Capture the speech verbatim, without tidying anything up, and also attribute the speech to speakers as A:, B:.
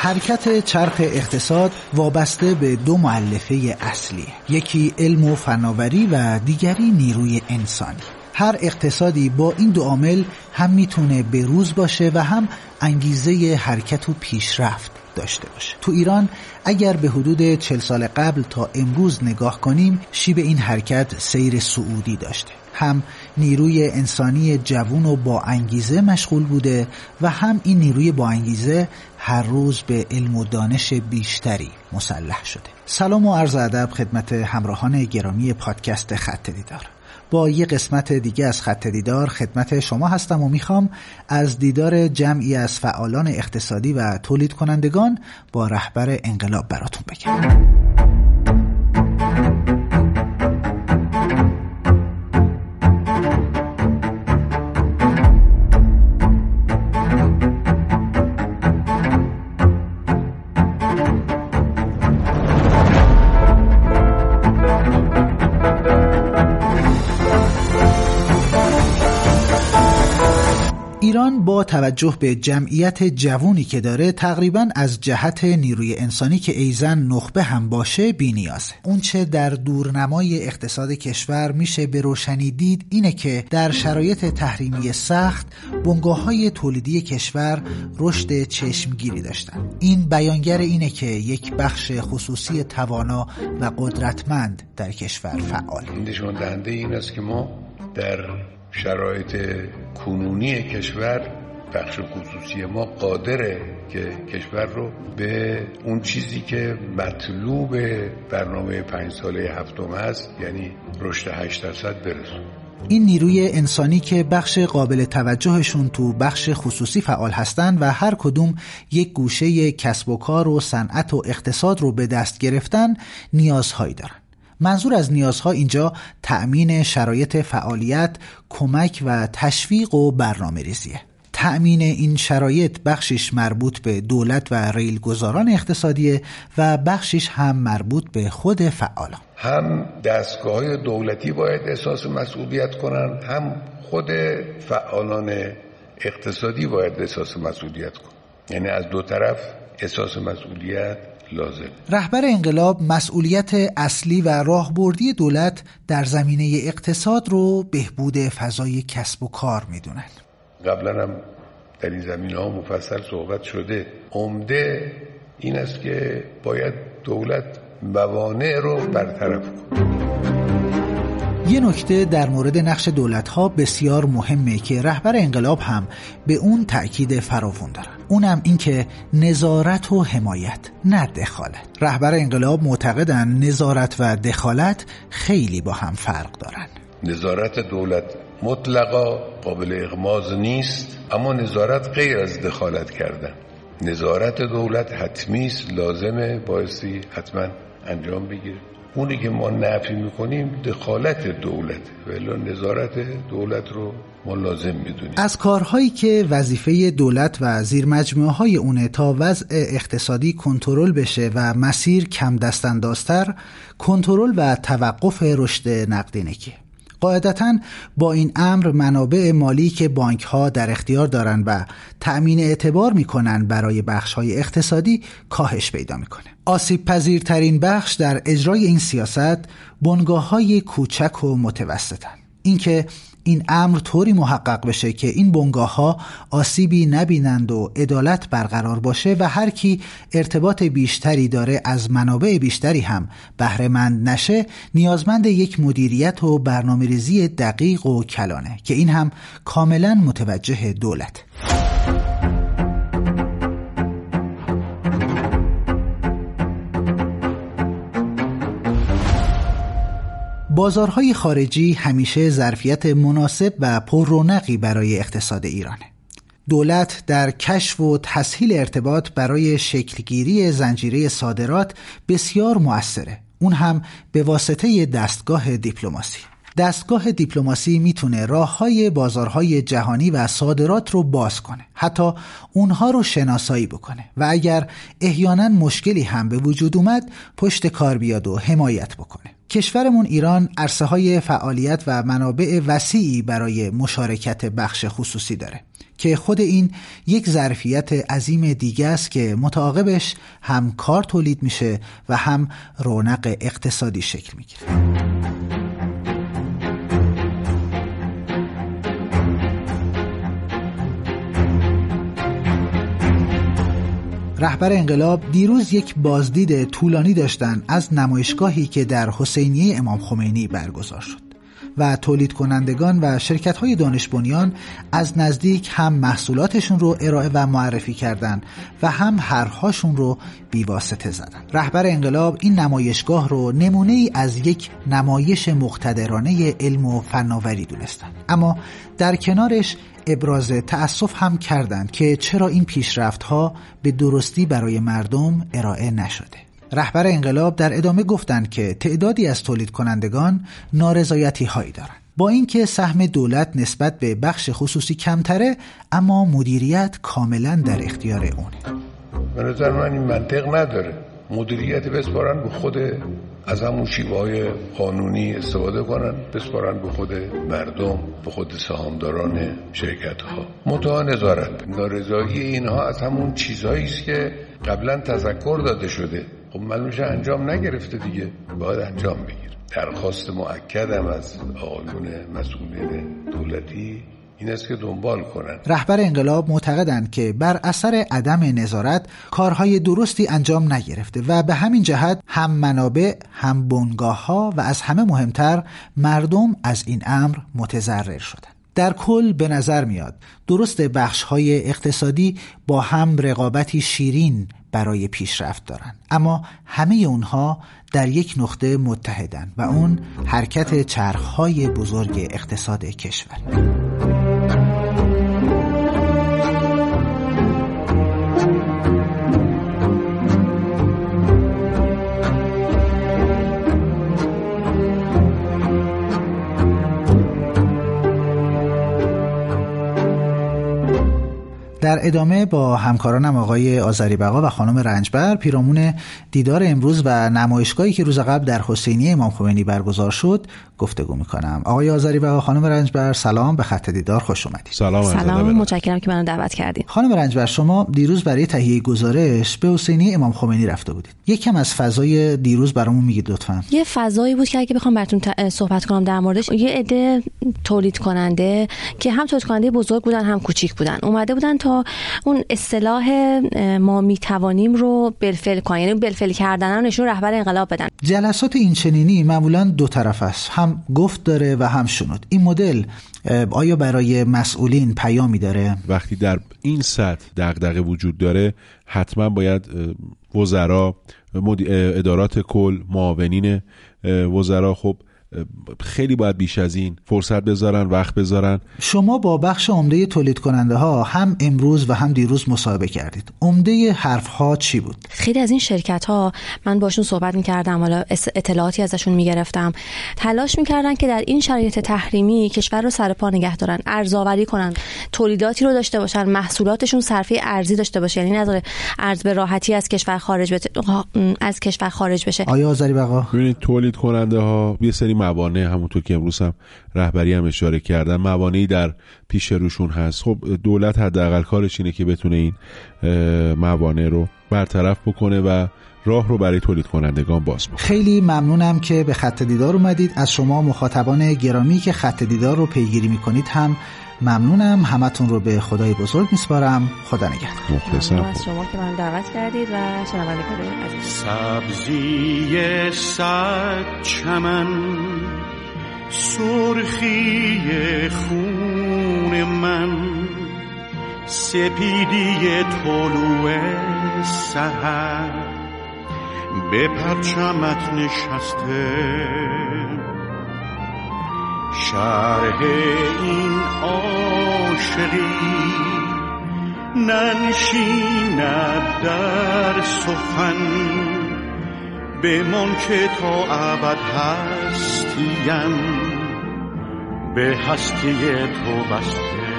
A: حرکت چرخ اقتصاد وابسته به دو مؤلفه اصلی، یکی علم و فناوری و دیگری نیروی انسانی. هر اقتصادی با این دو عامل هم میتونه بروز باشه و هم انگیزه حرکت و پیشرفت داشته باشه. تو ایران اگر به حدود چهل سال قبل تا امروز نگاه کنیم، شیب این حرکت سیر صعودی داشته. هم نیروی انسانی جوان و با انگیزه مشغول بوده و هم این نیروی با انگیزه هر روز به علم و دانش بیشتری مسلح شده. سلام و عرض ادب خدمت همراهان گرامی پادکست خط دیدار. با یه قسمت دیگه از خط دیدار خدمت شما هستم و میخوام از دیدار جمعی از فعالان اقتصادی و تولید کنندگان با رهبر انقلاب براتون بگم. ایران با توجه به جمعیت جوانی که داره تقریباً از جهت نیروی انسانی که ایزن نخبه هم باشه بی‌نیازه. اون چه در دورنمای اقتصاد کشور میشه به روشنی دید اینه که در شرایط تحریمی سخت بنگاه‌های تولیدی کشور رشد چشمگیری داشتن. این بیانگر اینه که یک بخش خصوصی توانا و قدرتمند در کشور فعال.
B: نشون دهنده این است که ما در شرایط کنونی کشور بخش خصوصی ما قادره که کشور رو به اون چیزی که مطلوب برنامه پنج ساله هفتم هست، یعنی رشد هشت درصد برسونه.
A: این نیروی انسانی که بخش قابل توجهشون تو بخش خصوصی فعال هستن و هر کدوم یک گوشه کسب و کار و صنعت و اقتصاد رو به دست گرفتن نیازهایی دارن. منظور از نیازها اینجا تأمین شرایط فعالیت، کمک و تشویق و برنامه ریزیه. تأمین این شرایط بخشش مربوط به دولت و ریلگذاران اقتصادیه و بخشش هم مربوط به خود فعالان.
B: هم دستگاه‌های دولتی باید احساس مسئولیت کنن، هم خود فعالان اقتصادی باید احساس مسئولیت کنن. یعنی از دو طرف احساس مسئولیت لازم.
A: رهبر انقلاب مسئولیت اصلی و راهبردی دولت در زمینه اقتصاد رو بهبود فضای کسب و کار میدونن.
B: قبلا هم در این زمینه‌ها مفصل صحبت شده. عمده این است که باید دولت موانع رو برطرف کنه.
A: یه نکته در مورد نقش دولت‌ها بسیار مهمه که رهبر انقلاب هم به اون تأکید فراوان دارن. اونم این که نظارت و حمایت، نه دخالت. رهبر انقلاب معتقدن نظارت و دخالت خیلی با هم فرق دارن.
B: نظارت دولت مطلقا قابل اغماض نیست، اما نظارت غیر از دخالت کردن. نظارت دولت حتمی است، لازمه، بایستی حتما انجام بگیره. اونی که ما نفی میکنیم دخالت دولت، ولی نظارت دولت رو ما لازم میدونیم.
A: از کارهایی که وظیفه دولت و زیر مجموعه های اونه تا وضع اقتصادی کنترل بشه و مسیر کم دستاندازتر، کنترل و توقف رشد نقدینگی. قاعدتاً با این امر منابع مالی که بانک ها در اختیار دارن و تأمین اعتبار میکنن برای بخش های اقتصادی کاهش پیدا میکنه. آسیب پذیرترین بخش در اجرای این سیاست بنگاه های کوچک و متوسطن. اینکه این امر طوری محقق بشه که این بنگاه ها آسیبی نبینند و عدالت برقرار باشه و هر کی ارتباط بیشتری داره از منابع بیشتری هم بهره مند نشه، نیازمند یک مدیریت و برنامه‌ریزی دقیق و کلانه که این هم کاملا متوجه دولت. بازارهای خارجی همیشه ظرفیت مناسب و پررونقی برای اقتصاد ایرانه. دولت در کشف و تسهیل ارتباط برای شکلگیری زنجیره صادرات بسیار مؤثره. اون هم به واسطه دستگاه دیپلماسی. دستگاه دیپلماسی میتونه راههای بازارهای جهانی و صادرات رو باز کنه، حتی اونها رو شناسایی بکنه و اگر احیانا مشکلی هم به وجود اومد پشت کار بیاد و حمایت بکنه. کشورمون ایران عرصه‌های فعالیت و منابع وسیعی برای مشارکت بخش خصوصی داره که خود این یک ظرفیت عظیم دیگه است که متعاقبش هم کار تولید میشه و هم رونق اقتصادی شکل میگیره. رهبر انقلاب دیروز یک بازدید طولانی داشتن از نمایشگاهی که در حسینیه امام خمینی برگزار شد و تولید کنندگان و شرکت‌های دانش بنیان از نزدیک هم محصولاتشون رو ارائه و معرفی کردن و هم حرف‌هاشون رو بی‌واسطه زدن. رهبر انقلاب این نمایشگاه رو نمونه‌ای از یک نمایش مقتدرانه علم و فناوری دونستن، اما در کنارش ابراز تأسف هم کردند که چرا این پیشرفت‌ها به درستی برای مردم ارائه نشده. رهبر انقلاب در ادامه گفتند که تعدادی از تولید کنندگان نارضایتی هایی دارند، با اینکه سهم دولت نسبت به بخش خصوصی کمتره اما مدیریت کاملا در اختیار اونه.
B: به نظر من این منطق نداره. مدیریت بسپارن به خود، از همون شیوه‌های قانونی استفاده کنن، بسپارن به خود مردم، به خود سهامداران شرکت‌ها. منتها نظارت، نارضایی اینها از همون چیزهایی است که قبلا تذکر داده شده، خب معلومه انجام نگرفته دیگه، باید انجام بگیره. درخواست مؤکدم از آقایون مسئولین دولتی این است که دنبال کنن.
A: رهبر انقلاب معتقدند که بر اثر عدم نظارت کارهای درستی انجام نگرفته و به همین جهت هم منابع، هم بنگاه‌ها و از همه مهمتر مردم از این امر متضرر شدند. در کل به نظر میاد درست بخش‌های اقتصادی با هم رقابتی شیرین برای پیشرفت دارن، اما همه اونها در یک نقطه متحدن و اون حرکت چرخ‌های بزرگ اقتصاد کشور. در ادامه با همکارانم آقای آذریبقا و خانم رنجبر پیرامون دیدار امروز و نمایشگاهی که روز قبل در حسینیه امام خمینی برگزار شد گفتگو میکنم. آقای آذریبقا، خانم رنجبر، سلام، به خط دیدار خوش اومدید.
C: سلام. سلام، متشکرم که منو دعوت کردید.
A: خانم رنجبر، شما دیروز برای تهیه گزارش به حسینیه امام خمینی رفته بودید. یکم از فضای دیروز برامون میگید لطفاً؟
C: یه فضایی بود که اگه بخوام براتون صحبت کنم در موردش، یه عده تولید کننده که هم تولید کننده بزرگ بودن هم کوچیک بودن، اومده بودن تا اون اصطلاح ما میتوانیم رو بالفعل کنن، یعنی بالفعل کردن رو نشون رهبر انقلاب بدن.
A: جلسات این چنینی معمولا دو طرف است، هم گفت داره و هم شنود. این مدل آیا برای مسئولین پیامی داره؟
D: وقتی در این سطح دغدغه وجود داره حتما باید وزرا، ادارات کل، معاونین وزرا خب خیلی باید بیش از این فرصت بذارن، وقت بذارن.
A: شما با بخش عمده تولید کننده ها هم امروز و هم دیروز مصاحبه کردید. عمده حرف ها چی بود؟
C: خیلی از این شرکت ها من باشون صحبت میکردم، حالا اطلاعاتی ازشون میگرفتم، تلاش میکردن که در این شرایط تحریمی کشور رو سر پا نگه دارن، ارزآوری کنن، تولیداتی رو داشته باشن، محصولاتشون صرفه ارزی داشته باشه، یعنی نذاره ارز به راحتی از کشور خارج بشه، از کشور خارج بشه.
A: آیا آذریبقا؟
D: ببینید تولید کننده ها یه سری موانع، همونطور که امروز هم رهبری هم اشاره کردن، موانعی در پیش روشون هست. خب دولت حداقل کارش اینه که بتونه این موانع رو برطرف بکنه و راه رو برای تولید کنندگان باز بکنه.
A: خیلی ممنونم که به خط دیدار اومدید. از شما مخاطبان گرامی که خط دیدار رو پیگیری میکنید هم ممنونم. همتون رو به خدای بزرگ میسپارم. خدا نگهدار.
C: مخلصم از شما که من دعوت کردید و شنوندگان عزیز.
E: سبزی صد چمن، سرخی خون من، سپیدی طلوع سحر به پرچمت نشسته، شرح این عاشقی ننشیند در سخن، بمان که تا ابد هستیم به هستی تو بسته.